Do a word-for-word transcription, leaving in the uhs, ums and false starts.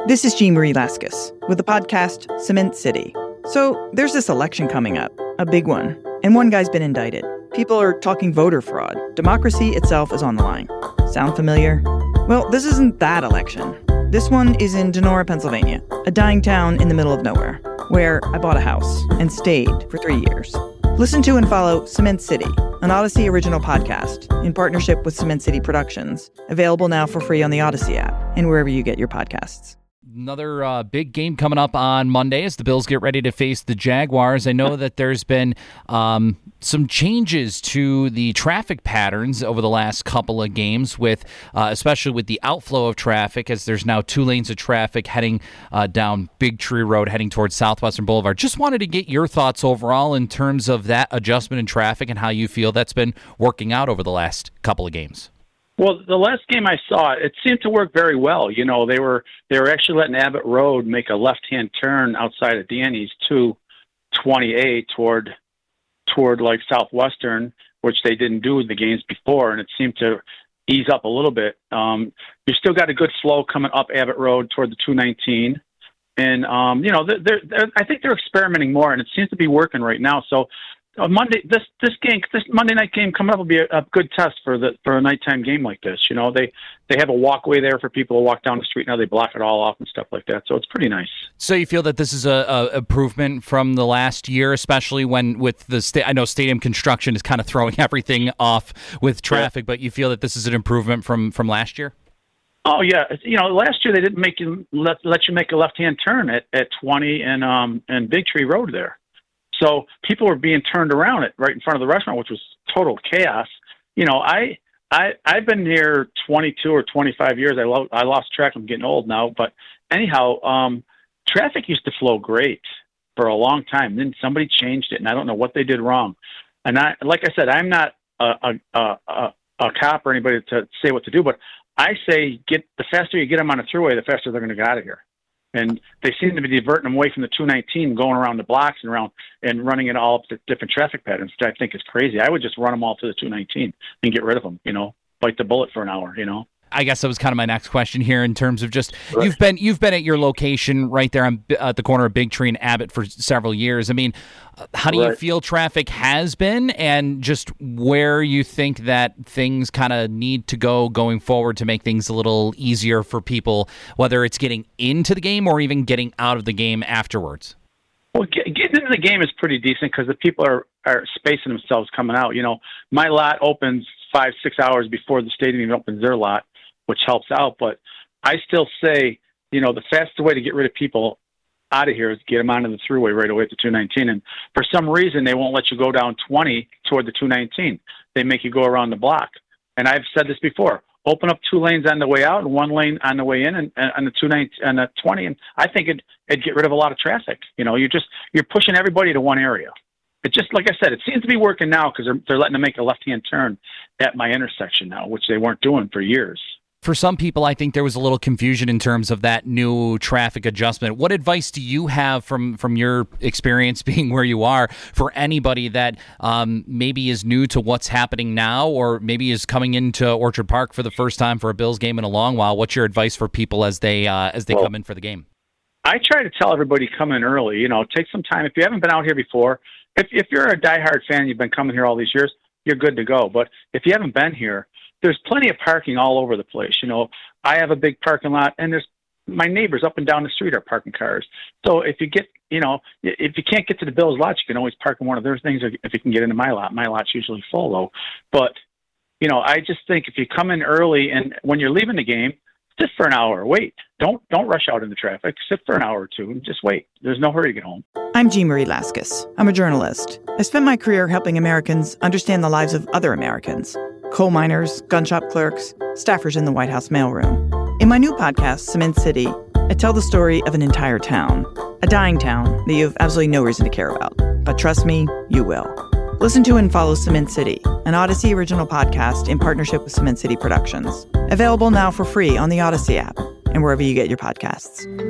This is Jean Marie Laskus with the podcast Cement City. So there's this election coming up, a big one, and one guy's been indicted. People are talking voter fraud. Democracy itself is on the line. Sound familiar? Well, this isn't that election. This one is in Donora, Pennsylvania, a dying town in the middle of nowhere, where I bought a house and stayed for three years. Listen to and follow Cement City, an Odyssey original podcast in partnership with Cement City Productions, available now for free on the Odyssey app and wherever you get your podcasts. Another uh, big game coming up on Monday as the Bills get ready to face the Jaguars. I know that there's been um, some changes to the traffic patterns over the last couple of games, with uh, especially with the outflow of traffic, as there's now two lanes of traffic heading uh, down Big Tree Road, heading towards Southwestern Boulevard. Just wanted to get your thoughts overall in terms of that adjustment in traffic and how you feel that's been working out over the last couple of games. Well, the last game I saw, it seemed to work very well. You know, they were they were actually letting Abbott Road make a left-hand turn outside of Danny's to twenty-eight toward toward like Southwestern, which they didn't do in the games before, and it seemed to ease up a little bit. Um, you still got a good flow coming up Abbott Road toward the two nineteen, and um, you know, they're, they're, I think they're experimenting more, and it seems to be working right now. So. Uh, Monday, this this game, this Monday night game coming up will be a, a good test for the for a nighttime game like this. You know, they they have a walkway there for people to walk down the street. Now they block it all off and stuff like that. So it's pretty nice. So you feel that this is a, a improvement from the last year, especially when with the sta- I know stadium construction is kind of throwing everything off with traffic, yeah. But you feel that this is an improvement from from last year? Oh yeah, you know, last year they didn't make you let let you make a left hand turn at, at twenty and um and Big Tree Road there. So people were being turned around at right in front of the restaurant, which was total chaos. You know, I I I've been here twenty-two or twenty-five years. I lo- I lost track. I'm getting old now, but anyhow, um, traffic used to flow great for a long time. Then somebody changed it, and I don't know what they did wrong. And I, like I said, I'm not a a, a, a cop or anybody to say what to do, but I say get the faster you get them on the thruway, the faster they're going to get out of here. And they seem to be diverting them away from the two nineteen, going around the blocks and around and running it all up to different traffic patterns, which I think is crazy. I would just run them all to the two nineteen and get rid of them, you know, bite the bullet for an hour, you know. I guess that was kind of my next question here in terms of just right. you've been you've been at your location right there on, at the corner of Big Tree and Abbott for several years. I mean, how do right. you feel traffic has been, and just where you think that things kind of need to go going forward to make things a little easier for people, whether it's getting into the game or even getting out of the game afterwards? Well, getting into the game is pretty decent because the people are, are spacing themselves coming out. You know, my lot opens five, six hours before the stadium even opens their lot, which helps out. But I still say, you know, the fastest way to get rid of people out of here is get them onto the thruway right away at the two nineteen. And for some reason, they won't let you go down twenty toward the two nineteen. They make you go around the block. And I've said this before, open up two lanes on the way out and one lane on the way in, and, and on the two nineteen and the twenty. And I think it'd, it'd get rid of a lot of traffic. You know, you're just, you're pushing everybody to one area. It just, like I said, it seems to be working now because they're, they're letting them make a left-hand turn at my intersection now, which they weren't doing for years. For some people, I think there was a little confusion in terms of that new traffic adjustment. What advice do you have from, from your experience being where you are for anybody that um, maybe is new to what's happening now, or maybe is coming into Orchard Park for the first time for a Bills game in a long while? What's your advice for people as they uh, as they well, come in for the game? I try to tell everybody come in early. You know, take some time. If you haven't been out here before, if if you're a diehard fan, you've been coming here all these years, you're good to go. But if you haven't been here, there's plenty of parking all over the place. You know, I have a big parking lot, and there's my neighbors up and down the street are parking cars. So if you get, you know, if you can't get to the Bills' lot, you can always park in one of their things. Or if you can get into my lot, my lot's usually full though. But you know, I just think if you come in early, and when you're leaving the game, sit for an hour. Wait, don't don't rush out in the traffic. Sit for an hour or two and just wait. There's no hurry to get home. I'm Jean Marie Laskus. I'm a journalist. I spent my career helping Americans understand the lives of other Americans. Coal miners, gun shop clerks, staffers in the White House mailroom. In my new podcast, Cement City, I tell the story of an entire town, a dying town that you have absolutely no reason to care about. But trust me, you will. Listen to and follow Cement City, an Odyssey original podcast in partnership with Cement City Productions. Available now for free on the Odyssey app and wherever you get your podcasts.